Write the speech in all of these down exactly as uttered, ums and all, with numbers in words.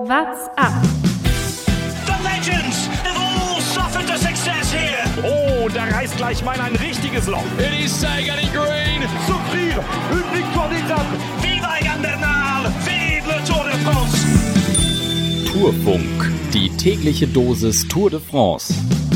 What's up? The legends have all suffered a success here. Oh, da reißt gleich mal ein richtiges Loch. It is Sagan in green. Souffrir, une victoire d'étape. Viva Egan Bernal, vive le Tour de France. Tourfunk, die tägliche Dosis Tour de France.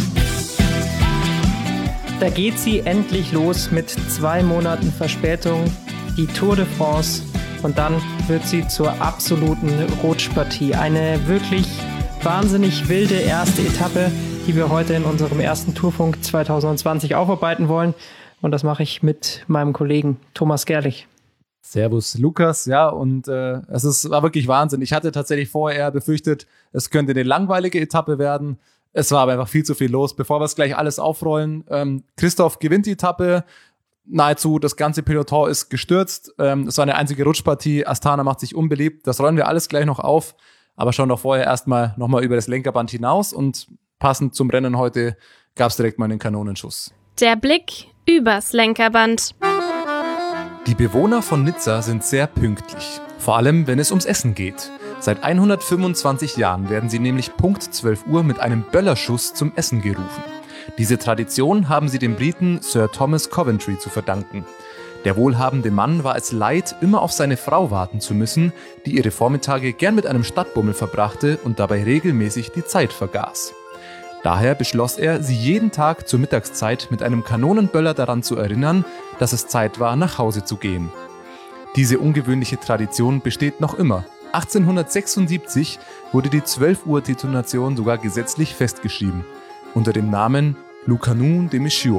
Da geht sie endlich los mit zwei Monaten Verspätung, die Tour de France. Und dann wird sie zur absoluten Rutschpartie. Eine wirklich wahnsinnig wilde erste Etappe, die wir heute in unserem ersten Tourfunk zwanzig zwanzig aufarbeiten wollen. Und das mache ich mit meinem Kollegen Thomas Gerlich. Servus Lukas, ja, und äh, es ist, war wirklich Wahnsinn. Ich hatte tatsächlich vorher eher befürchtet, es könnte eine langweilige Etappe werden. Es war aber einfach viel zu viel los. Bevor wir es gleich alles aufrollen, ähm, Christoph gewinnt die Etappe. Nahezu das ganze Peloton ist gestürzt. Ähm, es war eine einzige Rutschpartie. Astana macht sich unbeliebt. Das rollen wir alles gleich noch auf. Aber schauen doch vorher erstmal nochmal über das Lenkerband hinaus. Und passend zum Rennen heute gab es direkt mal einen Kanonenschuss. Der Blick übers Lenkerband. Die Bewohner von Nizza sind sehr pünktlich. Vor allem, wenn es ums Essen geht. Seit hundertfünfundzwanzig Jahren werden sie nämlich Punkt zwölf Uhr mit einem Böllerschuss zum Essen gerufen. Diese Tradition haben sie dem Briten Sir Thomas Coventry zu verdanken. Der wohlhabende Mann war es leid, immer auf seine Frau warten zu müssen, die ihre Vormittage gern mit einem Stadtbummel verbrachte und dabei regelmäßig die Zeit vergaß. Daher beschloss er, sie jeden Tag zur Mittagszeit mit einem Kanonenböller daran zu erinnern, dass es Zeit war, nach Hause zu gehen. Diese ungewöhnliche Tradition besteht noch immer. achtzehnhundertsechsundsiebzig wurde die zwölf Uhr Detonation sogar gesetzlich festgeschrieben, unter dem Namen Le Canon de Monsieur.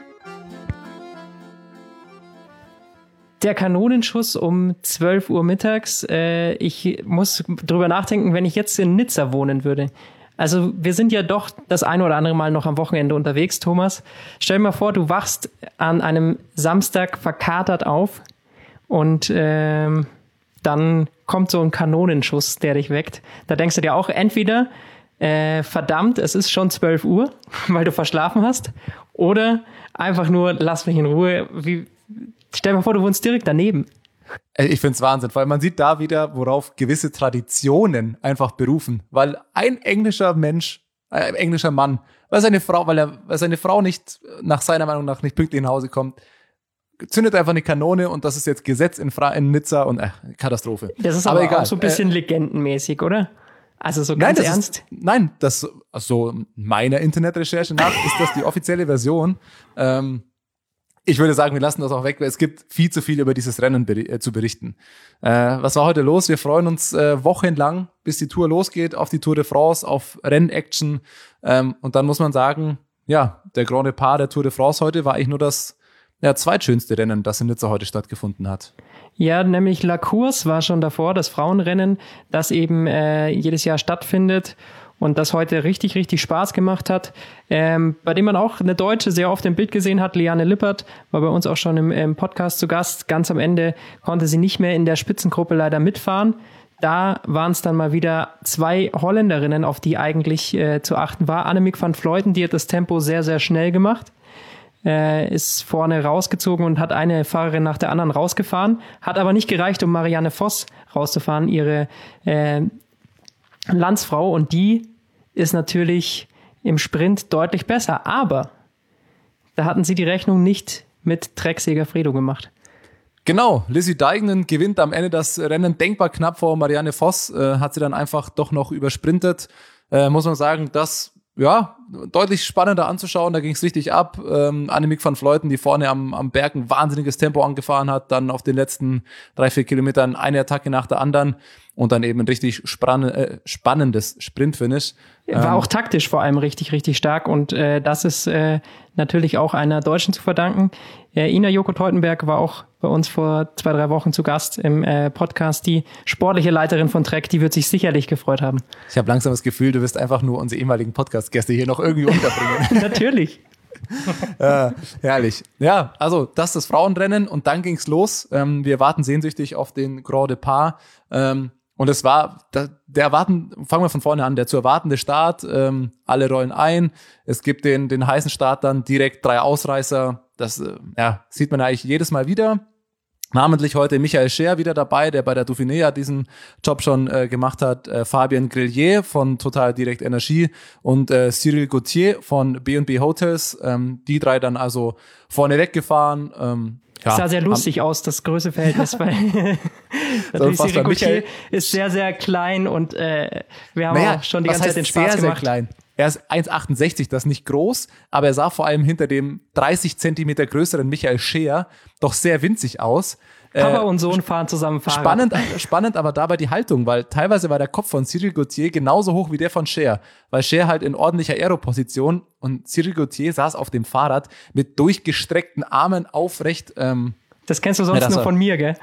Der Kanonenschuss um zwölf Uhr mittags. Äh, ich muss drüber nachdenken, wenn ich jetzt in Nizza wohnen würde. Also wir sind ja doch das eine oder andere Mal noch am Wochenende unterwegs, Thomas. Stell dir mal vor, du wachst an einem Samstag verkatert auf und ähm, dann kommt so ein Kanonenschuss, der dich weckt. Da denkst du dir auch entweder, äh, verdammt, es ist schon zwölf Uhr, weil du verschlafen hast, oder einfach nur, lass mich in Ruhe. Wie, stell dir mal vor, du wohnst direkt daneben. Ich find's Wahnsinn, weil man sieht da wieder, worauf gewisse Traditionen einfach berufen. Weil ein englischer Mensch, ein äh, englischer Mann, weil seine Frau, weil er, weil seine Frau nicht, nach seiner Meinung nach, nicht pünktlich nach Hause kommt, zündet einfach eine Kanone und das ist jetzt Gesetz in, Fra- in Nizza und äh, Katastrophe. Das ist aber, aber egal. Auch so ein bisschen äh, legendenmäßig, oder? Also so ganz nein, das ernst? Ist, nein, das, also meiner Internetrecherche nach ist das die offizielle Version. Ähm, ich würde sagen, wir lassen das auch weg, weil es gibt viel zu viel über dieses Rennen beri- äh, zu berichten. Äh, was war heute los? Wir freuen uns äh, wochenlang, bis die Tour losgeht, auf die Tour de France, auf Rennaction. Ähm, und dann muss man sagen, ja, der Grand Depart der Tour de France heute war eigentlich nur das ja, zweitschönste Rennen, das in Nizza heute stattgefunden hat. Ja, nämlich La Course war schon davor, das Frauenrennen, das eben äh, jedes Jahr stattfindet und das heute richtig, richtig Spaß gemacht hat. Ähm, bei dem man auch eine Deutsche sehr oft im Bild gesehen hat, Liane Lippert, war bei uns auch schon im, im Podcast zu Gast. Ganz am Ende konnte sie nicht mehr in der Spitzengruppe leider mitfahren. Da waren es dann mal wieder zwei Holländerinnen, auf die eigentlich äh, zu achten war. Annemiek van Vleuten, die hat das Tempo sehr, sehr schnell gemacht. Äh, ist vorne rausgezogen und hat eine Fahrerin nach der anderen rausgefahren, hat aber nicht gereicht, um Marianne Vos rauszufahren, ihre äh, Landsfrau, und die ist natürlich im Sprint deutlich besser, aber da hatten sie die Rechnung nicht mit Trek Segafredo gemacht. Genau, Lizzie Deignan gewinnt am Ende das Rennen denkbar knapp vor Marianne Vos, äh, hat sie dann einfach doch noch übersprintet, äh, muss man sagen, das ja, deutlich spannender anzuschauen, da ging es richtig ab. Ähm, Annemiek van Vleuten, die vorne am, am Berg ein wahnsinniges Tempo angefahren hat, dann auf den letzten drei, vier Kilometern eine Attacke nach der anderen und dann eben ein richtig spann- äh, spannendes Sprintfinish. War ähm, auch taktisch vor allem richtig, richtig stark und äh, das ist äh, natürlich auch einer Deutschen zu verdanken. Äh, Ina Joko-Teutenberg war auch bei uns vor zwei, drei Wochen zu Gast im äh, Podcast. Die sportliche Leiterin von Trek, die wird sich sicherlich gefreut haben. Ich habe langsam das Gefühl, du wirst einfach nur unsere ehemaligen Podcast-Gäste hier noch irgendwie unterbringen. Natürlich. äh, herrlich. Ja, also das ist das Frauenrennen und dann ging's los. Ähm, wir warten sehnsüchtig auf den Grand Depart. Ähm, Und es war der, der erwarten, fangen wir von vorne an, der zu erwartende Start, ähm, alle rollen ein, es gibt den, den heißen Start dann direkt drei Ausreißer, das äh, ja, sieht man eigentlich jedes Mal wieder. Namentlich heute Michael Scher wieder dabei, der bei der Dauphiné ja diesen Job schon äh, gemacht hat. Äh, Fabien Grillier von Total Direct Energie und äh, Cyril Gauthier von B und B Hotels. Ähm, die drei dann also vorne weggefahren. Ähm, ja, das sah sehr lustig aus, das Größeverhältnis, weil natürlich Cyril Gauthier ist sehr, sehr klein und äh, wir haben naja, auch schon die ganze Zeit den Spaß sehr, gemacht. Sehr klein. Er ist eins Komma achtundsechzig, das ist nicht groß, aber er sah vor allem hinter dem dreißig Zentimeter größeren Michael Scher doch sehr winzig aus. Papa äh, und Sohn fahren zusammen Fahrrad. Spannend, spannend aber dabei die Haltung, weil teilweise war der Kopf von Cyril Gauthier genauso hoch wie der von Scher, weil Scher halt in ordentlicher Aeroposition und Cyril Gauthier saß auf dem Fahrrad mit durchgestreckten Armen aufrecht. Ähm, das kennst du sonst ja, nur von mir, gell?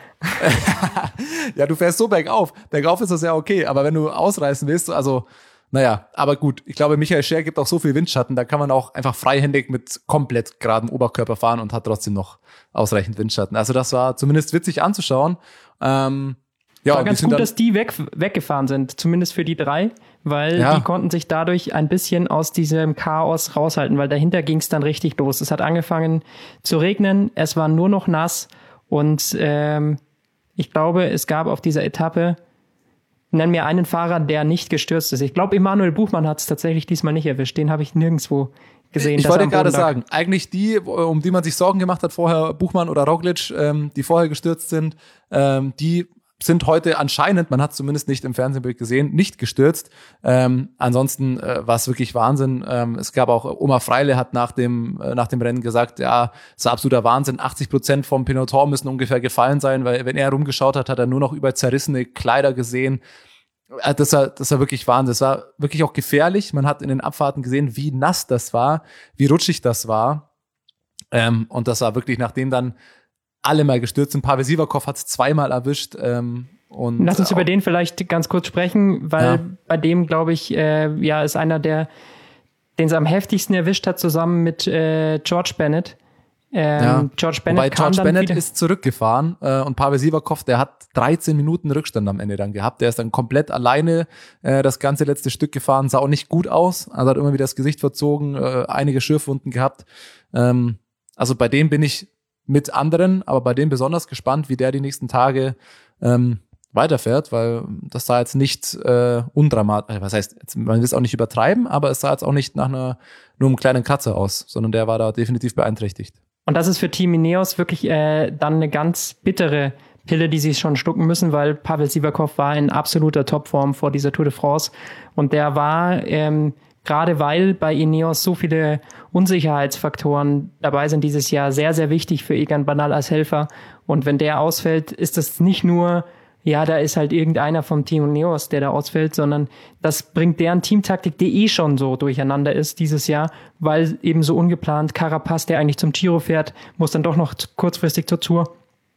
Ja, du fährst so bergauf. Bergauf ist das ja okay, aber wenn du ausreißen willst, also naja, aber gut, ich glaube, Michael Scher gibt auch so viel Windschatten, da kann man auch einfach freihändig mit komplett geradem Oberkörper fahren und hat trotzdem noch ausreichend Windschatten. Also das war zumindest witzig anzuschauen. Ähm, ja, war ganz gut, dass die weg, weggefahren sind, zumindest für die drei, weil ja. die konnten sich dadurch ein bisschen aus diesem Chaos raushalten, weil dahinter ging es dann richtig los. Es hat angefangen zu regnen, es war nur noch nass und ähm, ich glaube, es gab auf dieser Etappe Nenn mir einen Fahrer, der nicht gestürzt ist. Ich glaube, Emanuel Buchmann hat es tatsächlich diesmal nicht erwischt. Den habe ich nirgendwo gesehen. Ich wollte gerade sagen, eigentlich die, um die man sich Sorgen gemacht hat vorher, Buchmann oder Roglic, ähm, die vorher gestürzt sind, ähm, die sind heute anscheinend, man hat es zumindest nicht im Fernsehbild gesehen, nicht gestürzt. Ähm, ansonsten äh, war es wirklich Wahnsinn. Ähm, es gab auch, Oma Freile hat nach dem äh, nach dem Rennen gesagt, ja, es ist absoluter Wahnsinn, achtzig Prozent vom Peloton müssen ungefähr gefallen sein, weil wenn er rumgeschaut hat, hat er nur noch über zerrissene Kleider gesehen. Äh, das war, das war wirklich Wahnsinn. Es war wirklich auch gefährlich. Man hat in den Abfahrten gesehen, wie nass das war, wie rutschig das war. Ähm, und das war wirklich, nachdem dann alle mal gestürzt sind. Pavel Sivakov hat es zweimal erwischt. Ähm, und Lass uns über den vielleicht ganz kurz sprechen, weil ja. bei dem, glaube ich, äh, ja, ist einer, der den es am heftigsten erwischt hat, zusammen mit äh, George Bennett. Ähm, ja. George Bennett, Wobei kam George dann Bennett wieder. ist zurückgefahren äh, und Pavel Sivakov, der hat dreizehn Minuten Rückstand am Ende dann gehabt. Der ist dann komplett alleine äh, das ganze letzte Stück gefahren, sah auch nicht gut aus. Also hat immer wieder das Gesicht verzogen, äh, einige Schürfwunden gehabt. Ähm, also bei dem bin ich mit anderen, aber bei dem besonders gespannt, wie der die nächsten Tage ähm, weiterfährt, weil das sah jetzt nicht äh, undramatisch, was heißt, jetzt, man will es auch nicht übertreiben, aber es sah jetzt auch nicht nach einer nur einem kleinen Kratzer aus, sondern der war da definitiv beeinträchtigt. Und das ist für Team Ineos wirklich äh, dann eine ganz bittere Pille, die sie schon schlucken müssen, weil Pavel Sivakov war in absoluter Topform vor dieser Tour de France und der war ähm, gerade weil bei Ineos so viele Unsicherheitsfaktoren dabei sind dieses Jahr, sehr, sehr wichtig für Egan Bernal als Helfer. Und wenn der ausfällt, ist das nicht nur, ja, da ist halt irgendeiner vom Team Ineos, der da ausfällt, sondern das bringt deren Teamtaktik, die eh schon so durcheinander ist dieses Jahr, weil eben so ungeplant Carapaz, der eigentlich zum Giro fährt, muss dann doch noch kurzfristig zur Tour.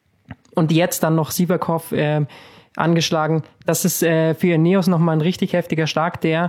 Und jetzt dann noch Sivakov äh, angeschlagen. Das ist äh, für Ineos nochmal ein richtig heftiger Schlag, der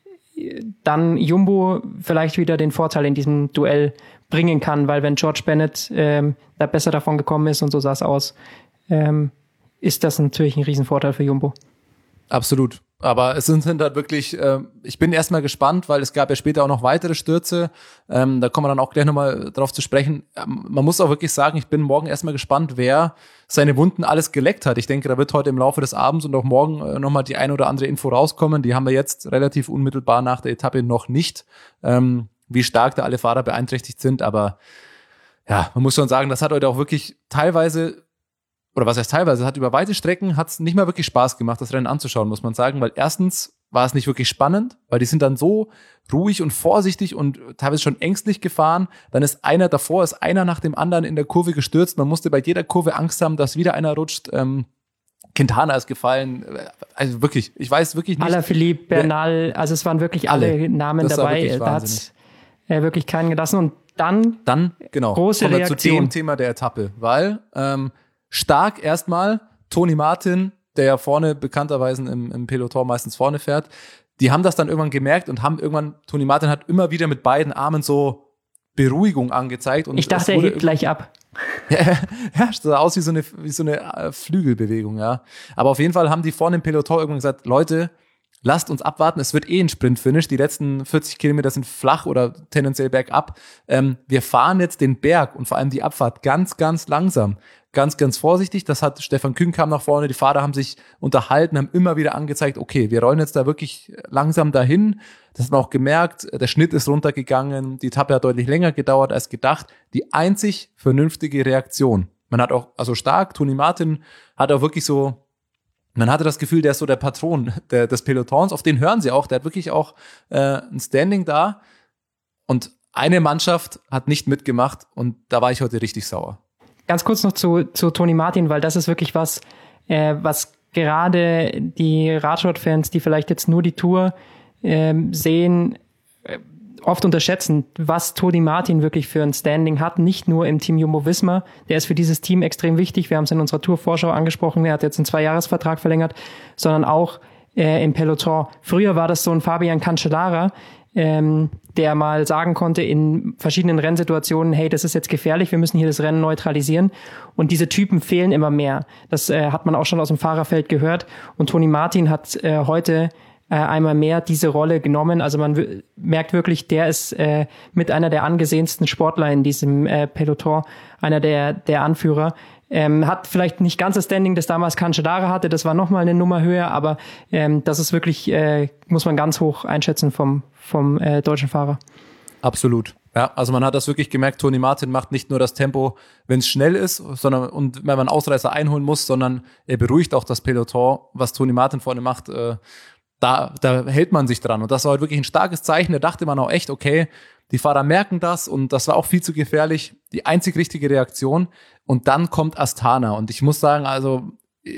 dann Jumbo vielleicht wieder den Vorteil in diesem Duell bringen kann, weil wenn George Bennett ähm, da besser davon gekommen ist und so sah es aus, ähm, ist das natürlich ein Riesenvorteil für Jumbo. Absolut. Aber es sind, sind halt wirklich, äh, ich bin erstmal gespannt, weil es gab ja später auch noch weitere Stürze. Ähm, da kommen wir dann auch gleich nochmal drauf zu sprechen. Ähm, man muss auch wirklich sagen, ich bin morgen erstmal gespannt, wer seine Wunden alles geleckt hat. Ich denke, da wird heute im Laufe des Abends und auch morgen äh, nochmal die ein oder andere Info rauskommen. Die haben wir jetzt relativ unmittelbar nach der Etappe noch nicht, ähm, wie stark da alle Fahrer beeinträchtigt sind. Aber ja, man muss schon sagen, das hat heute auch wirklich teilweise oder was heißt teilweise, hat über weite Strecken hat es nicht mehr wirklich Spaß gemacht, das Rennen anzuschauen, muss man sagen, weil erstens war es nicht wirklich spannend, weil die sind dann so ruhig und vorsichtig und teilweise schon ängstlich gefahren, dann ist einer davor, ist einer nach dem anderen in der Kurve gestürzt, man musste bei jeder Kurve Angst haben, dass wieder einer rutscht, ähm, Quintana ist gefallen, also wirklich, ich weiß wirklich nicht. Alaphilippe, Bernal, also es waren wirklich alle, alle Namen dabei, da hat es äh, wirklich keinen gelassen und dann, dann genau, große kommen wir Reaktion. zu dem Thema der Etappe, weil ähm, stark erstmal Tony Martin, der ja vorne bekannterweise im, im Peloton meistens vorne fährt, die haben das dann irgendwann gemerkt und haben irgendwann, Tony Martin hat immer wieder mit beiden Armen so Beruhigung angezeigt. Und ich dachte, er hebt gleich ab. ja, das sah aus wie so eine, wie so eine Flügelbewegung, ja. Aber auf jeden Fall haben die vorne im Peloton irgendwann gesagt, Leute, lasst uns abwarten, es wird eh ein Sprint-Finish, die letzten vierzig Kilometer sind flach oder tendenziell bergab. Ähm, wir fahren jetzt den Berg und vor allem die Abfahrt ganz, ganz langsam. ganz, ganz vorsichtig. Das hat Stefan Kühn kam nach vorne, die Fahrer haben sich unterhalten, haben immer wieder angezeigt, okay, wir rollen jetzt da wirklich langsam dahin. Das hat man auch gemerkt, der Schnitt ist runtergegangen, die Etappe hat deutlich länger gedauert als gedacht. Die einzig vernünftige Reaktion. Man hat auch, also stark, Tony Martin hat auch wirklich so, man hatte das Gefühl, der ist so der Patron der, des Pelotons, auf den hören sie auch, der hat wirklich auch äh, ein Standing da und eine Mannschaft hat nicht mitgemacht und da war ich heute richtig sauer. Ganz kurz noch zu, zu Tony Martin, weil das ist wirklich was, äh, was gerade die Radsport-Fans, die vielleicht jetzt nur die Tour äh, sehen, äh, oft unterschätzen, was Tony Martin wirklich für ein Standing hat, nicht nur im Team Jumbo-Visma, der ist für dieses Team extrem wichtig, wir haben es in unserer Tour-Vorschau angesprochen, er hat jetzt einen Zwei-Jahres-Vertrag verlängert, sondern auch äh, im Peloton. Früher war das so ein Fabian Cancellara, ähm, der mal sagen konnte in verschiedenen Rennsituationen, hey, das ist jetzt gefährlich, wir müssen hier das Rennen neutralisieren. Und diese Typen fehlen immer mehr. Das äh, hat man auch schon aus dem Fahrerfeld gehört. Und Tony Martin hat äh, heute äh, einmal mehr diese Rolle genommen. Also man w- merkt wirklich, der ist äh, mit einer der angesehensten Sportler in diesem äh, Peloton, einer der, der Anführer. Ähm, hat vielleicht nicht ganz das Standing, das damals Cancellara hatte, das war nochmal eine Nummer höher, aber ähm, das ist wirklich, äh, muss man ganz hoch einschätzen vom, vom äh, deutschen Fahrer. Absolut. Ja, also man hat das wirklich gemerkt, Tony Martin macht nicht nur das Tempo, wenn es schnell ist, sondern und wenn man Ausreißer einholen muss, sondern er beruhigt auch das Peloton, was Tony Martin vorne macht, äh, da, da hält man sich dran und das war halt wirklich ein starkes Zeichen, da dachte man auch echt, okay, die Fahrer merken das und das war auch viel zu gefährlich. Die einzig richtige Reaktion. Und dann kommt Astana. Und ich muss sagen, also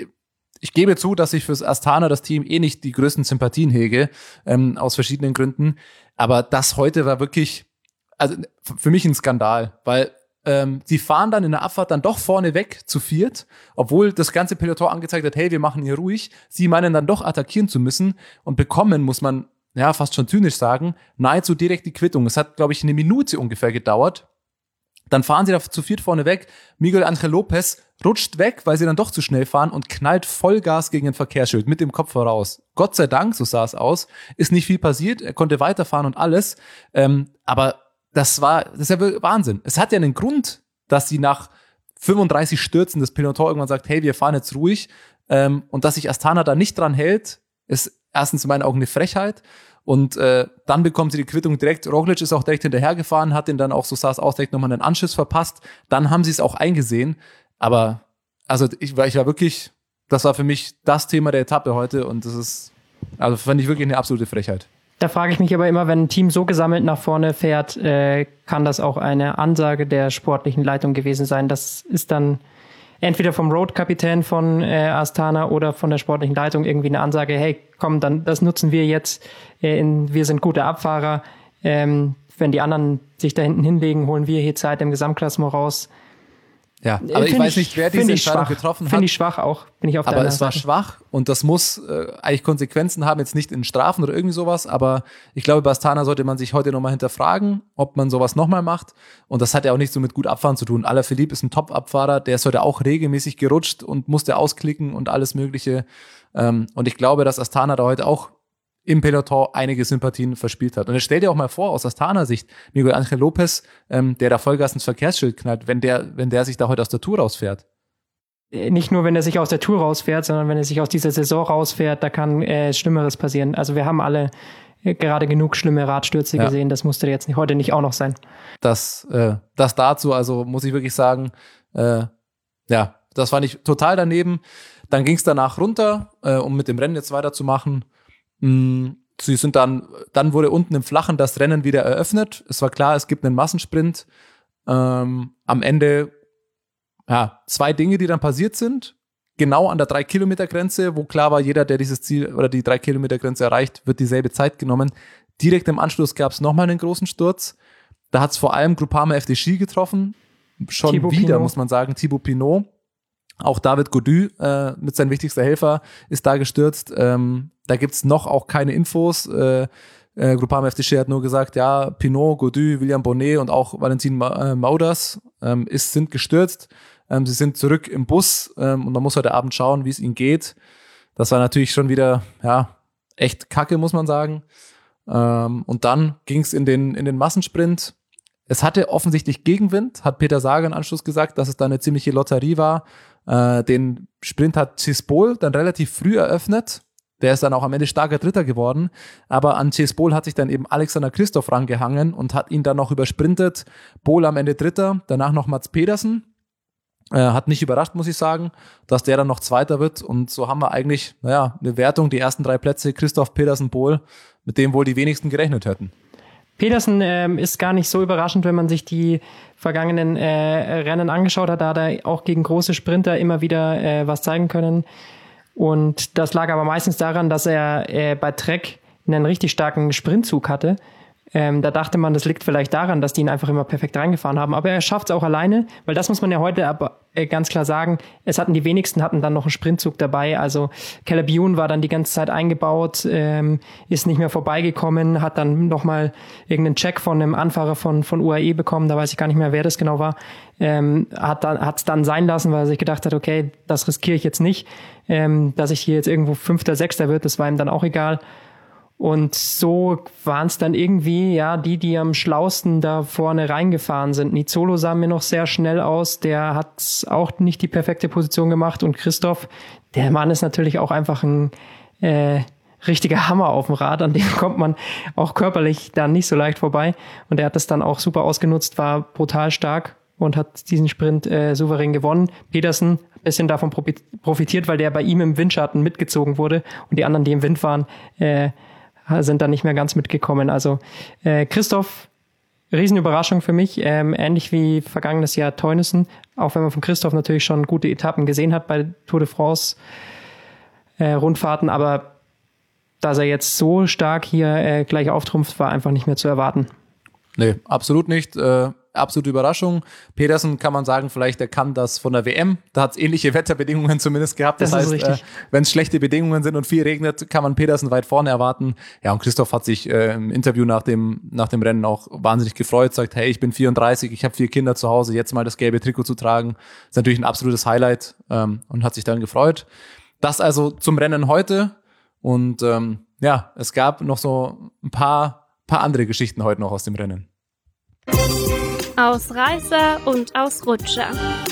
ich gebe zu, dass ich fürs Astana, das Team, eh nicht die größten Sympathien hege, ähm, aus verschiedenen Gründen. Aber das heute war wirklich, also für mich ein Skandal, weil ähm, sie fahren dann in der Abfahrt dann doch vorne weg zu viert, obwohl das ganze Peloton angezeigt hat, hey, wir machen hier ruhig. Sie meinen dann doch attackieren zu müssen und bekommen, muss man ja fast schon zynisch sagen, nahezu direkt die Quittung. Es hat, glaube ich, eine Minute ungefähr gedauert. Dann fahren sie da zu viert vorne weg. Miguel Ángel López rutscht weg, weil sie dann doch zu schnell fahren und knallt Vollgas gegen ein Verkehrsschild mit dem Kopf voraus. Gott sei Dank, so sah es aus, ist nicht viel passiert. Er konnte weiterfahren und alles. Ähm, aber das war, das ist ja Wahnsinn. Es hat ja einen Grund, dass sie nach fünfunddreißig Stürzen das Peloton irgendwann sagt, hey, wir fahren jetzt ruhig. Ähm, und dass sich Astana da nicht dran hält, ist erstens in meinen Augen eine Frechheit und äh, dann bekommen sie die Quittung direkt. Roglic ist auch direkt hinterhergefahren, hat den dann auch, so sah es aus, direkt nochmal einen Anschiss verpasst. Dann haben sie es auch eingesehen, aber also ich war, ich war wirklich, das war für mich das Thema der Etappe heute und das ist, also fand ich wirklich eine absolute Frechheit. Da frage ich mich aber immer, wenn ein Team so gesammelt nach vorne fährt, äh, kann das auch eine Ansage der sportlichen Leitung gewesen sein. Das ist dann entweder vom Road-Kapitän von äh, Astana oder von der sportlichen Leitung irgendwie eine Ansage, hey, komm, dann das nutzen wir jetzt, äh, in, wir sind gute Abfahrer, ähm, wenn die anderen sich da hinten hinlegen, holen wir hier Zeit im Gesamtklassement raus. Ja, aber ich weiß nicht, wer diese Entscheidung getroffen hat. Finde ich schwach auch, bin ich auf Aber deiner es war Seite. schwach und das muss äh, eigentlich Konsequenzen haben, jetzt nicht in Strafen oder irgendwie sowas, aber ich glaube, bei Astana sollte man sich heute nochmal hinterfragen, ob man sowas nochmal macht und das hat ja auch nichts so mit gut abfahren zu tun. Alaphilippe ist ein Top-Abfahrer, der ist heute auch regelmäßig gerutscht und musste ausklicken und alles mögliche ähm, und ich glaube, dass Astana da heute auch im Peloton einige Sympathien verspielt hat. Und jetzt stell dir auch mal vor, aus Astana-Sicht, Miguel Ángel López, ähm, der da Vollgas ins Verkehrsschild knallt, wenn der, wenn der sich da heute aus der Tour rausfährt. Nicht nur, wenn er sich aus der Tour rausfährt, sondern wenn er sich aus dieser Saison rausfährt, da kann äh, Schlimmeres passieren. Also wir haben alle äh, gerade genug schlimme Radstürze ja. gesehen, das musste jetzt nicht, heute nicht auch noch sein. Das, äh, das dazu, also muss ich wirklich sagen, äh, ja, das fand ich total daneben. Dann ging es danach runter, äh, um mit dem Rennen jetzt weiterzumachen. Sie sind dann, dann wurde unten im Flachen das Rennen wieder eröffnet. Es war klar, es gibt einen Massensprint. Ähm, am Ende, ja, zwei Dinge, die dann passiert sind. Genau an der drei Kilometer Grenze, wo klar war, jeder, der dieses Ziel oder die drei Kilometer Grenze erreicht, wird dieselbe Zeit genommen. Direkt im Anschluss gab es nochmal einen großen Sturz. Da hat es vor allem Groupama F D J getroffen. Schon Thibaut wieder, Pinot. muss man sagen, Thibaut Pinot. Auch David Gaudu äh, mit seinem wichtigster Helfer ist da gestürzt. Ähm, da gibt's noch auch keine Infos. Äh, äh, Groupama F D J hat nur gesagt, ja, Pinot, Gaudu, William Bonnet und auch Valentin Ma- äh, Mauders ähm, ist, sind gestürzt. Ähm, sie sind zurück im Bus ähm, und man muss heute Abend schauen, wie es ihnen geht. Das war natürlich schon wieder, ja, echt kacke, muss man sagen. Ähm, und dann ging's in den, in den Massensprint. Es hatte offensichtlich Gegenwind, hat Peter Sagan im Anschluss gesagt, dass es da eine ziemliche Lotterie war. Äh, den Sprint hat Cisbol dann relativ früh eröffnet. Der ist dann auch am Ende starker Dritter geworden. Aber an Cisbol hat sich dann eben Alexander Kristoff rangehangen und hat ihn dann noch übersprintet. Bol am Ende Dritter, danach noch Mats Pedersen. Äh, hat nicht überrascht, muss ich sagen, dass der dann noch Zweiter wird. Und so haben wir eigentlich, naja, eine Wertung, die ersten drei Plätze, Kristoff, Pedersen, Bol, mit dem wohl die wenigsten gerechnet hätten. Pedersen ähm, ist gar nicht so überraschend, wenn man sich die vergangenen äh, Rennen angeschaut hat. Da hat er auch gegen große Sprinter immer wieder äh, was zeigen können. Und das lag aber meistens daran, dass er äh, bei Trek einen richtig starken Sprintzug hatte. Ähm, da dachte man, das liegt vielleicht daran, dass die ihn einfach immer perfekt reingefahren haben. Aber er schafft es auch alleine, weil das muss man ja heute aber äh, ganz klar sagen. Es hatten die wenigsten hatten dann noch einen Sprintzug dabei. Also Caleb Ewan war dann die ganze Zeit eingebaut, ähm, ist nicht mehr vorbeigekommen, hat dann nochmal irgendeinen Check von einem Anfahrer von von U A E bekommen. Da weiß ich gar nicht mehr, wer das genau war. Ähm, hat dann hat's dann sein lassen, weil er sich gedacht hat, okay, das riskiere ich jetzt nicht, ähm, dass ich hier jetzt irgendwo Fünfter, Sechster wird. Das war ihm dann auch egal. Und so waren es dann irgendwie, ja, die, die am schlausten da vorne reingefahren sind. Nizzolo sah mir noch sehr schnell aus, der hat auch nicht die perfekte Position gemacht. Und Kristoff, der Mann ist natürlich auch einfach ein äh, richtiger Hammer auf dem Rad, an dem kommt man auch körperlich dann nicht so leicht vorbei. Und der hat das dann auch super ausgenutzt, war brutal stark und hat diesen Sprint äh, souverän gewonnen. Pedersen ein bisschen davon profitiert, weil der bei ihm im Windschatten mitgezogen wurde und die anderen, die im Wind waren, äh, sind dann nicht mehr ganz mitgekommen. Also äh, Kristoff, Riesenüberraschung für mich, ähm, ähnlich wie vergangenes Jahr Teunissen, auch wenn man von Kristoff natürlich schon gute Etappen gesehen hat bei Tour de France äh, Rundfahrten, aber dass er jetzt so stark hier äh, gleich auftrumpft, war einfach nicht mehr zu erwarten. Nee, absolut nicht. Äh, absolute Überraschung. Pedersen kann man sagen, vielleicht er kann das von der W M. Da hat es ähnliche Wetterbedingungen zumindest gehabt. Das, das heißt, äh, wenn es schlechte Bedingungen sind und viel regnet, kann man Pedersen weit vorne erwarten. Ja, und Kristoff hat sich äh, im Interview nach dem nach dem Rennen auch wahnsinnig gefreut, sagt, hey, ich bin vierunddreißig, ich habe vier Kinder zu Hause, jetzt mal das gelbe Trikot zu tragen, ist natürlich ein absolutes Highlight ähm, und hat sich dann gefreut. Das also zum Rennen heute. Und ähm, ja, es gab noch so ein paar, paar andere Geschichten heute noch aus dem Rennen. Ausreißer und Ausrutscher.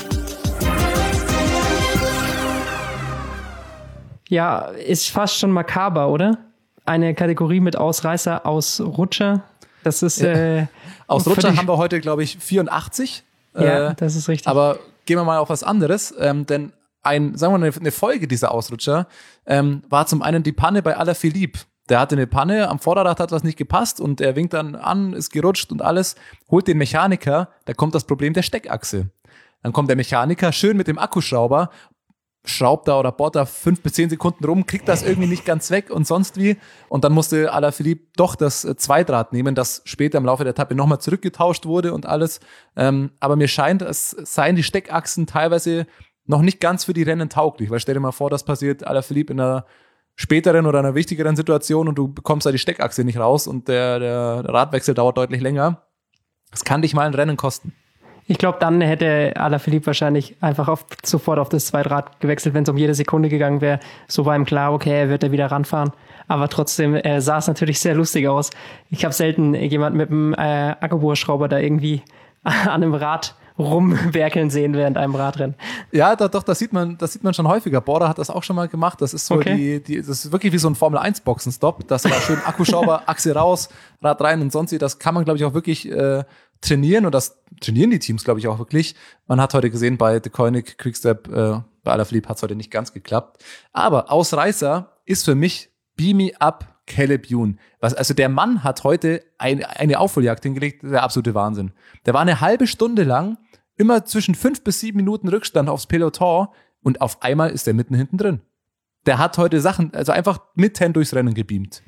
Ja, ist fast schon makaber, oder? Eine Kategorie mit Ausreißer, Ausrutscher. Das ist äh, Ausrutscher haben wir heute, glaube ich, vierundachtzig. Ja, äh, das ist richtig. Aber gehen wir mal auf was anderes, ähm, denn ein, sagen wir mal, eine Folge dieser Ausrutscher ähm, war zum einen die Panne bei Alaphilippe. Der hatte eine Panne, am Vorderrad hat was nicht gepasst und er winkt dann an, ist gerutscht und alles, holt den Mechaniker, da kommt das Problem der Steckachse. Dann kommt der Mechaniker schön mit dem Akkuschrauber, schraubt da oder bohrt da fünf bis zehn Sekunden rum, kriegt das irgendwie nicht ganz weg und sonst wie. Und dann musste Alaphilippe doch das Zweitrad nehmen, das später im Laufe der Etappe nochmal zurückgetauscht wurde und alles. Ähm, aber mir scheint, es seien die Steckachsen teilweise noch nicht ganz für die Rennen tauglich, weil stell dir mal vor, das passiert Alaphilippe in einer späteren oder einer wichtigeren Situation und du bekommst da die Steckachse nicht raus und der, der Radwechsel dauert deutlich länger. Das kann dich mal ein Rennen kosten. Ich glaube, dann hätte Alaphilippe wahrscheinlich einfach auf, sofort auf das Zweitrad gewechselt, wenn es um jede Sekunde gegangen wäre. So war ihm klar, okay, er wird da wieder ranfahren. Aber trotzdem äh, sah es natürlich sehr lustig aus. Ich habe selten jemand mit einem äh, Akkubohrschrauber da irgendwie an einem Rad rumwerkeln sehen während einem Radrennen. Ja, da, doch, das sieht man, das sieht man schon häufiger. Border hat das auch schon mal gemacht. Das ist so okay. die, die, das ist wirklich wie so ein Formel eins Boxenstopp. Das war schön Akkuschrauber, Achse raus, Rad rein und sonst wie. Das kann man, glaube ich, auch wirklich äh, trainieren und das trainieren die Teams, glaube ich, auch wirklich. Man hat heute gesehen bei The Koenig, Quickstep, äh, bei Alaphilippe hat es heute nicht ganz geklappt. Aber Ausreißer ist für mich Beam Me Up Caleb Ewan. Was, also der Mann hat heute ein, eine Aufholjagd hingelegt, der absolute Wahnsinn. Der war eine halbe Stunde lang immer zwischen fünf bis sieben Minuten Rückstand aufs Peloton und auf einmal ist er mitten hinten drin. Der hat heute Sachen, also einfach mitten durchs Rennen gebeamt.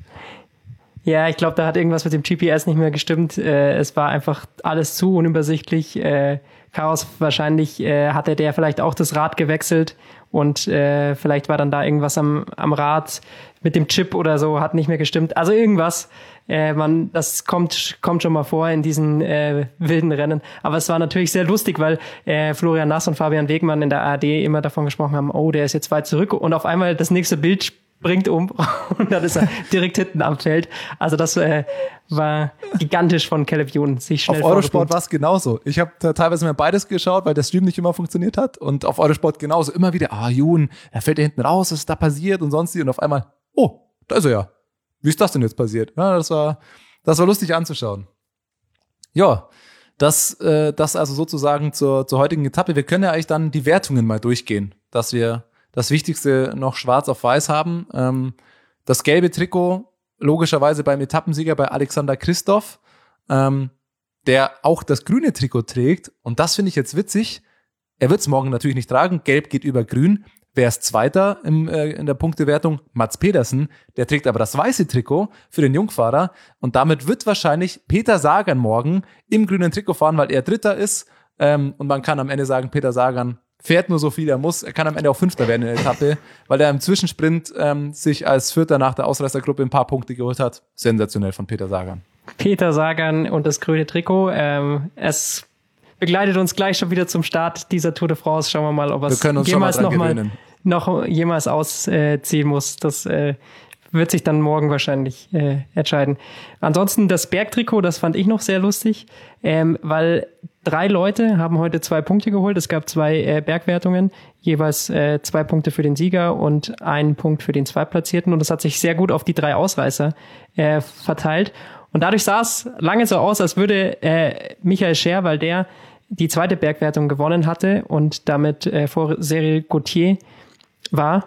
Ja, ich glaube, da hat irgendwas mit dem G P S nicht mehr gestimmt. Äh, es war einfach alles zu unübersichtlich. Äh, Chaos, wahrscheinlich äh, hatte der vielleicht auch das Rad gewechselt und äh, vielleicht war dann da irgendwas am, am Rad mit dem Chip oder so, hat nicht mehr gestimmt. Also irgendwas, äh, man, das kommt kommt schon mal vor in diesen äh, wilden Rennen. Aber es war natürlich sehr lustig, weil äh, Florian Nass und Fabian Wegmann in der A R D immer davon gesprochen haben, oh, der ist jetzt weit zurück und auf einmal das nächste Bild bringt um und dann ist er direkt hinten am Feld. Also das äh, war gigantisch von Caleb Ewan, sich schnell Auf Eurosport war es genauso. Ich habe teilweise mir beides geschaut, weil der Stream nicht immer funktioniert hat und auf Eurosport genauso. Immer wieder, ah, Ewan, er fällt da hinten raus, was ist da passiert und sonst und auf einmal, oh, da ist er ja. Wie ist das denn jetzt passiert? Ja, das war, das war lustig anzuschauen. Ja, das, äh, das also sozusagen zur, zur heutigen Etappe. Wir können ja eigentlich dann die Wertungen mal durchgehen, dass wir das Wichtigste noch schwarz auf weiß haben. Ähm, das gelbe Trikot, logischerweise beim Etappensieger bei Alexander Kristoff, ähm, der auch das grüne Trikot trägt. Und das finde ich jetzt witzig. Er wird es morgen natürlich nicht tragen. Gelb geht über grün. Wer ist Zweiter im, äh, in der Punktewertung? Mats Pedersen. Der trägt aber das weiße Trikot für den Jungfahrer. Und damit wird wahrscheinlich Peter Sagan morgen im grünen Trikot fahren, weil er Dritter ist. Ähm, und man kann am Ende sagen, Peter Sagan fährt nur so viel er muss. Er kann am Ende auch Fünfter werden in der Etappe, weil er im Zwischensprint ähm, sich als Vierter nach der Ausreißergruppe ein paar Punkte geholt hat. Sensationell von Peter Sagan. Peter Sagan und das grüne Trikot. Ähm, es begleitet uns gleich schon wieder zum Start dieser Tour de France. Schauen wir mal, ob es jemals noch mal noch jemals ausziehen muss. Das äh, wird sich dann morgen wahrscheinlich äh, entscheiden. Ansonsten das Bergtrikot, das fand ich noch sehr lustig, ähm, weil drei Leute haben heute zwei Punkte geholt. Es gab zwei äh, Bergwertungen, jeweils äh, zwei Punkte für den Sieger und einen Punkt für den Zweitplatzierten. Und das hat sich sehr gut auf die drei Ausreißer äh, verteilt. Und dadurch sah es lange so aus, als würde äh, Michael Scher, weil der die zweite Bergwertung gewonnen hatte und damit äh, vor Cyril Gauthier war,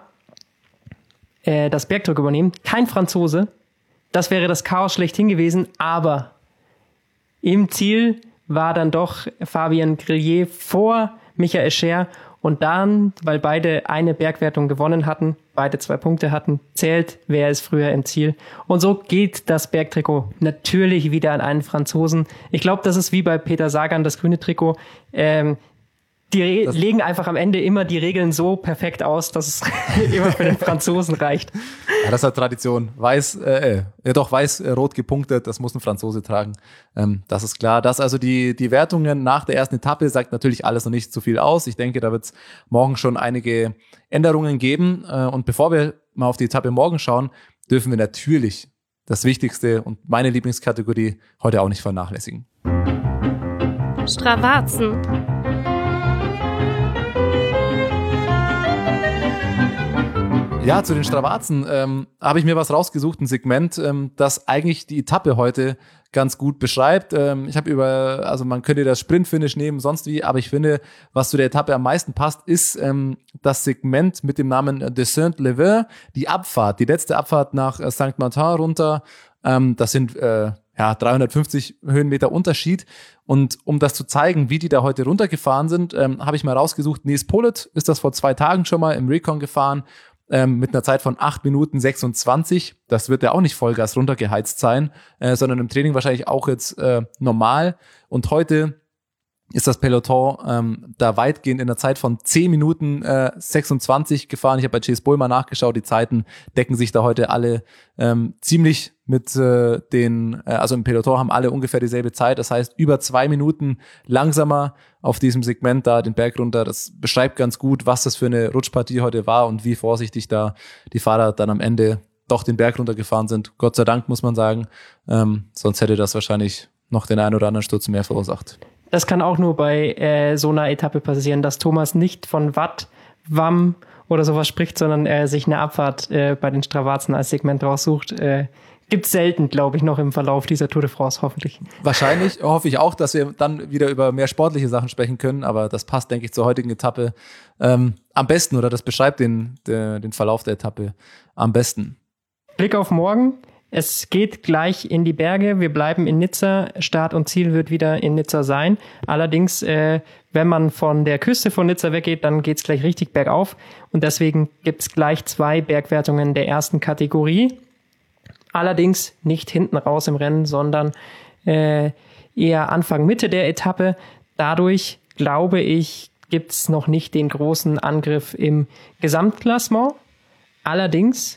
äh, das Bergtrikot übernehmen. Kein Franzose. Das wäre das Chaos schlechthin gewesen, aber im Ziel war dann doch Fabien Grillier vor Michael Scher und dann, weil beide eine Bergwertung gewonnen hatten, beide zwei Punkte hatten, zählt, wer ist früher im Ziel. Und so geht das Bergtrikot natürlich wieder an einen Franzosen. Ich glaube, das ist wie bei Peter Sagan, das grüne Trikot. Ähm, die Re- legen einfach am Ende immer die Regeln so perfekt aus, dass es immer für den Franzosen reicht. Ja, das hat Tradition. Weiß, äh, ja doch, weiß, äh, rot gepunktet, das muss ein Franzose tragen. Ähm, das ist klar. Das also die, die Wertungen nach der ersten Etappe sagt natürlich alles noch nicht so viel aus. Ich denke, da wird es morgen schon einige Änderungen geben. Äh, und bevor wir mal auf die Etappe morgen schauen, dürfen wir natürlich das Wichtigste und meine Lieblingskategorie heute auch nicht vernachlässigen. Stravazen. Ja, zu den Stravazen ähm, habe ich mir was rausgesucht, ein Segment, ähm, das eigentlich die Etappe heute ganz gut beschreibt. Ähm, ich habe über, also man könnte das Sprint-Finish nehmen, sonst wie, aber ich finde, was zu der Etappe am meisten passt, ist ähm, das Segment mit dem Namen de Saint-Leveur, die Abfahrt, die letzte Abfahrt nach äh, Saint Martin runter. Ähm, das sind äh, ja dreihundertfünfzig Höhenmeter Unterschied. Und um das zu zeigen, wie die da heute runtergefahren sind, ähm, habe ich mal rausgesucht, Nils Politt ist das vor zwei Tagen schon mal im Recon gefahren, Ähm, mit einer Zeit von acht Minuten sechsundzwanzig. Das wird ja auch nicht Vollgas runtergeheizt sein, äh, sondern im Training wahrscheinlich auch jetzt äh, normal. Und heute ist das Peloton ähm, da weitgehend in der Zeit von zehn Minuten äh, sechsundzwanzig gefahren. Ich habe bei Chase Bull mal nachgeschaut, die Zeiten decken sich da heute alle ähm, ziemlich mit äh, den, äh, also im Peloton haben alle ungefähr dieselbe Zeit. Das heißt, über zwei Minuten langsamer auf diesem Segment da den Berg runter. Das beschreibt ganz gut, was das für eine Rutschpartie heute war und wie vorsichtig da die Fahrer dann am Ende doch den Berg runtergefahren sind. Gott sei Dank, muss man sagen. Ähm, sonst hätte das wahrscheinlich noch den einen oder anderen Sturz mehr verursacht. Das kann auch nur bei äh, so einer Etappe passieren, dass Thomas nicht von Watt, Wamm oder sowas spricht, sondern äh, sich eine Abfahrt äh, bei den Stravazen als Segment raussucht. Äh, Gibt es selten, glaube ich, noch im Verlauf dieser Tour de France, hoffentlich. Wahrscheinlich hoffe ich auch, dass wir dann wieder über mehr sportliche Sachen sprechen können, aber das passt, denke ich, zur heutigen Etappe ähm, am besten oder das beschreibt den, den, den Verlauf der Etappe am besten. Blick auf morgen. Es geht gleich in die Berge. Wir bleiben in Nizza. Start und Ziel wird wieder in Nizza sein. Allerdings, äh, wenn man von der Küste von Nizza weggeht, dann geht's gleich richtig bergauf. Und deswegen gibt's gleich zwei Bergwertungen der ersten Kategorie. Allerdings nicht hinten raus im Rennen, sondern äh, eher Anfang, Mitte der Etappe. Dadurch, glaube ich, gibt's noch nicht den großen Angriff im Gesamtklassement. Allerdings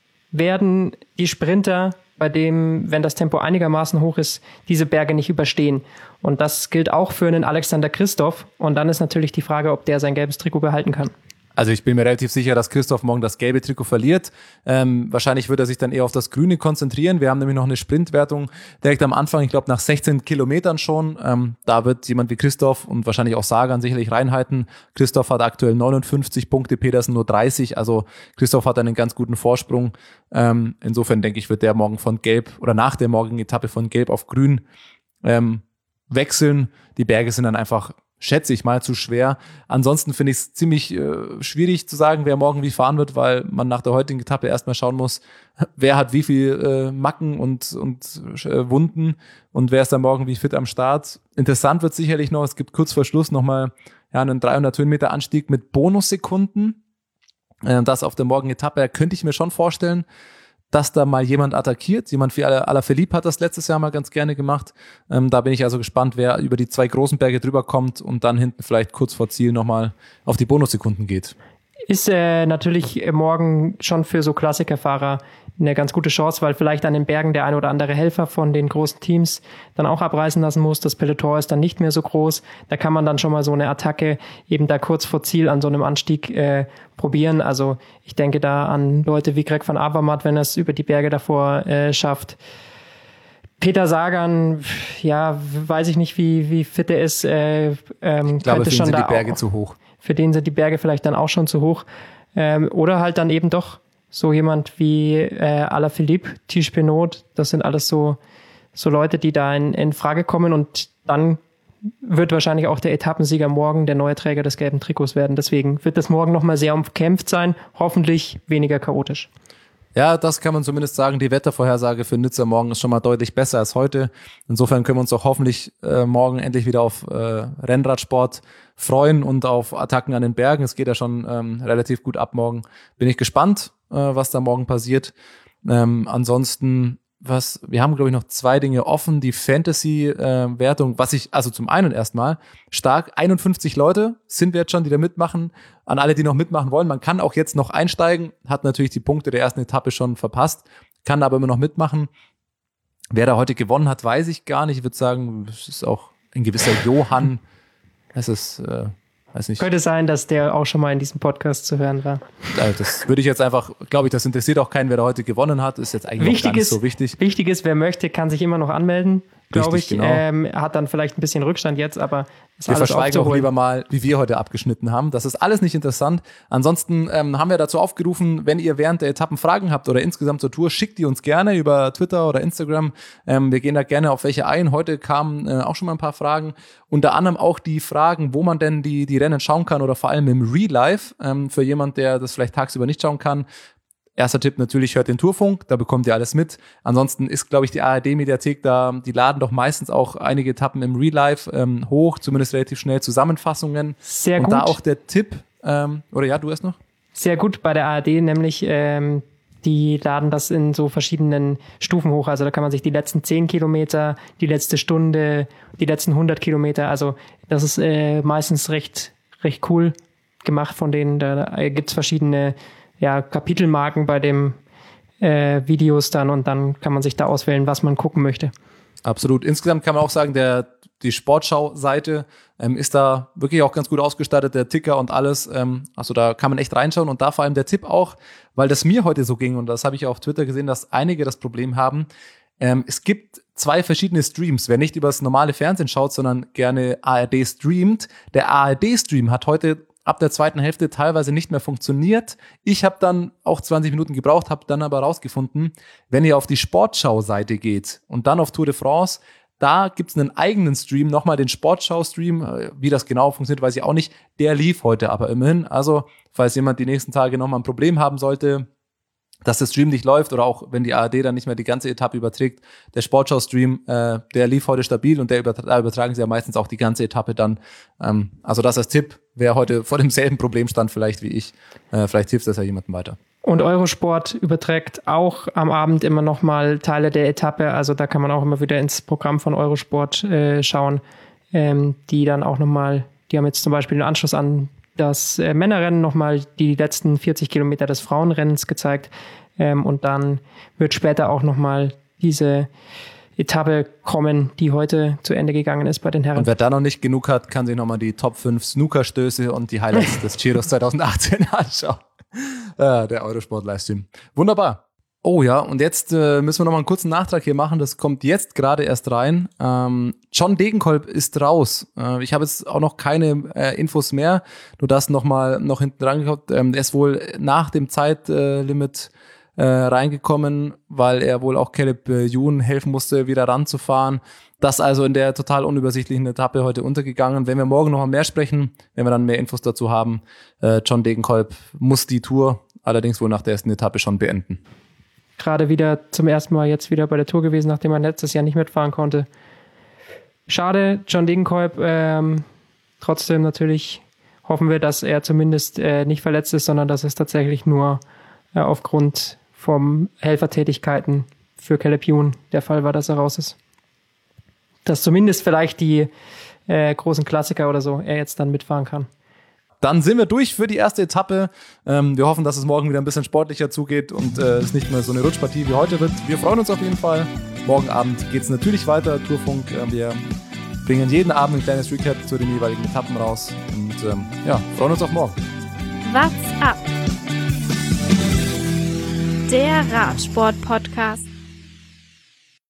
werden die Sprinter, bei dem, wenn das Tempo einigermaßen hoch ist, diese Berge nicht überstehen. Und das gilt auch für einen Alexander Kristoff. Und dann ist natürlich die Frage, ob der sein gelbes Trikot behalten kann. Also ich bin mir relativ sicher, dass Christoph morgen das gelbe Trikot verliert. Ähm, wahrscheinlich wird er sich dann eher auf das Grüne konzentrieren. Wir haben nämlich noch eine Sprintwertung direkt am Anfang, ich glaube nach sechzehn Kilometern schon. Ähm, da wird jemand wie Christoph und wahrscheinlich auch Sagan sicherlich reinhalten. Christoph hat aktuell neunundfünfzig Punkte, Pedersen nur dreißig. Also Christoph hat einen ganz guten Vorsprung. Ähm, insofern denke ich, wird der morgen von Gelb oder nach der morgigen Etappe von Gelb auf Grün ähm, wechseln. Die Berge sind dann einfach, schätze ich mal, zu schwer. Ansonsten finde ich es ziemlich äh, schwierig zu sagen, wer morgen wie fahren wird, weil man nach der heutigen Etappe erstmal schauen muss, wer hat wie viel äh, Macken und, und äh, Wunden und wer ist dann morgen wie fit am Start. Interessant wird sicherlich noch, es gibt kurz vor Schluss nochmal ja, einen dreihundert Höhenmeter Anstieg mit Bonussekunden. Äh, das auf der morgigen Etappe, da könnte ich mir schon vorstellen, dass da mal jemand attackiert. Jemand wie Alaphilippe hat das letztes Jahr mal ganz gerne gemacht. Ähm, da bin ich also gespannt, wer über die zwei großen Berge drüber kommt und dann hinten vielleicht kurz vor Ziel nochmal auf die Bonussekunden geht. Ist äh, natürlich morgen schon für so Klassikerfahrer eine ganz gute Chance, weil vielleicht an den Bergen der ein oder andere Helfer von den großen Teams dann auch abreißen lassen muss. Das Peloton ist dann nicht mehr so groß. Da kann man dann schon mal so eine Attacke eben da kurz vor Ziel an so einem Anstieg äh, probieren. Also ich denke da an Leute wie Greg van Avermaet, wenn er es über die Berge davor äh, schafft. Peter Sagan, ja, weiß ich nicht, wie wie fit er ist. Äh, ähm, ich glaube, für ihn schon sind da die Berge auch, zu hoch. Für den sind die Berge vielleicht dann auch schon zu hoch. Ähm, oder halt dann eben doch so jemand wie äh, Alaphilippe, Tish Pinot. Das sind alles so so Leute, die da in, in Frage kommen. Und dann wird wahrscheinlich auch der Etappensieger morgen der neue Träger des gelben Trikots werden. Deswegen wird das morgen nochmal sehr umkämpft sein. Hoffentlich weniger chaotisch. Ja, das kann man zumindest sagen. Die Wettervorhersage für Nizza morgen ist schon mal deutlich besser als heute. Insofern können wir uns auch hoffentlich äh, morgen endlich wieder auf äh, Rennradsport freuen und auf Attacken an den Bergen. Es geht ja schon ähm, relativ gut ab morgen. Bin ich gespannt, äh, was da morgen passiert. Ähm, ansonsten, was wir haben, glaube ich, noch zwei Dinge offen. Die Fantasy-Wertung, äh, was ich, also zum einen erstmal stark, einundfünfzig Leute sind wir jetzt schon, die da mitmachen. An alle, die noch mitmachen wollen, man kann auch jetzt noch einsteigen, hat natürlich die Punkte der ersten Etappe schon verpasst, kann aber immer noch mitmachen. Wer da heute gewonnen hat, weiß ich gar nicht. Ich würde sagen, es ist auch ein gewisser Johann. Es ist, äh, weiß nicht. Könnte sein, dass der auch schon mal in diesem Podcast zu hören war. Also das würde ich jetzt einfach, glaube ich, das interessiert auch keinen, wer da heute gewonnen hat. Ist jetzt eigentlich wichtig gar nicht ist, so wichtig. Wichtig ist, wer möchte, kann sich immer noch anmelden, glaube ich. Genau. Ähm, hat dann vielleicht ein bisschen Rückstand jetzt, aber ist wir alles verschweigen aufzuholen. auch lieber mal, wie wir heute abgeschnitten haben. Das ist alles nicht interessant. Ansonsten ähm, haben wir dazu aufgerufen, wenn ihr während der Etappen Fragen habt oder insgesamt zur Tour, schickt die uns gerne über Twitter oder Instagram. Ähm, wir gehen da gerne auf welche ein. Heute kamen äh, auch schon mal ein paar Fragen. Unter anderem auch die Fragen, wo man denn die, die Rennen schauen kann oder vor allem im Real Life. Ähm, für jemand, der das vielleicht tagsüber nicht schauen kann. Erster Tipp natürlich, hört den Tourfunk, da bekommt ihr alles mit. Ansonsten ist, glaube ich, die A R D-Mediathek da, die laden doch meistens auch einige Etappen im Real Life ähm, hoch, zumindest relativ schnell Zusammenfassungen. Sehr Und gut. da auch der Tipp, ähm, oder ja, du erst noch? Sehr gut bei der A R D, nämlich ähm, die laden das in so verschiedenen Stufen hoch. Also da kann man sich die letzten zehn Kilometer, die letzte Stunde, die letzten hundert Kilometer, also das ist äh, meistens recht, recht cool gemacht von denen. Da, da gibt's verschiedene ja, Kapitelmarken bei dem äh, Videos dann und dann kann man sich da auswählen, was man gucken möchte. Absolut. Insgesamt kann man auch sagen, der die Sportschau-Seite ähm, ist da wirklich auch ganz gut ausgestattet, der Ticker und alles. Ähm, also da kann man echt reinschauen und da vor allem der Tipp auch, weil das mir heute so ging und das habe ich auch auf Twitter gesehen, dass einige das Problem haben. Ähm, es gibt zwei verschiedene Streams. Wer nicht über das normale Fernsehen schaut, sondern gerne A R D streamt, der A R D-Stream hat heute ab der zweiten Hälfte teilweise nicht mehr funktioniert. Ich habe dann auch zwanzig Minuten gebraucht, habe dann aber rausgefunden, wenn ihr auf die Sportschau-Seite geht und dann auf Tour de France, da gibt's einen eigenen Stream, nochmal den Sportschau-Stream. Wie das genau funktioniert, weiß ich auch nicht. Der lief heute aber immerhin. Also, falls jemand die nächsten Tage nochmal ein Problem haben sollte, dass der Stream nicht läuft oder auch wenn die A R D dann nicht mehr die ganze Etappe überträgt, der Sportschau-Stream, äh, der lief heute stabil und der übertra- da übertragen sie ja meistens auch die ganze Etappe dann. Ähm, also das als Tipp, wer heute vor demselben Problem stand vielleicht wie ich, äh, vielleicht hilft das ja jemandem weiter. Und Eurosport überträgt auch am Abend immer noch mal Teile der Etappe, also da kann man auch immer wieder ins Programm von Eurosport äh, schauen, ähm, die dann auch noch mal, die haben jetzt zum Beispiel den Anschluss an das äh, Männerrennen nochmal die letzten vierzig Kilometer des Frauenrennens gezeigt. Ähm, und dann wird später auch nochmal diese Etappe kommen, die heute zu Ende gegangen ist bei den Herren. Und wer da noch nicht genug hat, kann sich nochmal die Top fünf Snookerstöße und die Highlights des Giros zwanzig achtzehn anschauen. Ja, der Eurosport-Livestream. Wunderbar. Oh ja, und jetzt äh, müssen wir noch mal einen kurzen Nachtrag hier machen. Das kommt jetzt gerade erst rein. Ähm, John Degenkolb ist raus. Äh, ich habe jetzt auch noch keine äh, Infos mehr. Nur das noch mal noch hinten dran gekommen. Ähm, er ist wohl nach dem Zeitlimit äh, reingekommen, weil er wohl auch Caleb äh, Ewan helfen musste, wieder ranzufahren. Das also in der total unübersichtlichen Etappe heute untergegangen. Wenn wir morgen noch mal mehr sprechen, wenn wir dann mehr Infos dazu haben, äh, John Degenkolb muss die Tour allerdings wohl nach der ersten Etappe schon beenden. Gerade wieder zum ersten Mal jetzt wieder bei der Tour gewesen, nachdem er letztes Jahr nicht mitfahren konnte. Schade, John Degenkolb. Ähm, trotzdem natürlich hoffen wir, dass er zumindest äh, nicht verletzt ist, sondern dass es tatsächlich nur äh, aufgrund von Helfertätigkeiten für Caleb Ewan der Fall war, dass er raus ist. Dass zumindest vielleicht die äh, großen Klassiker oder so er jetzt dann mitfahren kann. Dann sind wir durch für die erste Etappe. Ähm, wir hoffen, dass es morgen wieder ein bisschen sportlicher zugeht und äh, es nicht mehr so eine Rutschpartie wie heute wird. Wir freuen uns auf jeden Fall. Morgen Abend geht es natürlich weiter. Tourfunk, äh, wir bringen jeden Abend ein kleines Recap zu den jeweiligen Etappen raus. Und ähm, ja, freuen uns auf morgen. What's up? Der Radsport-Podcast.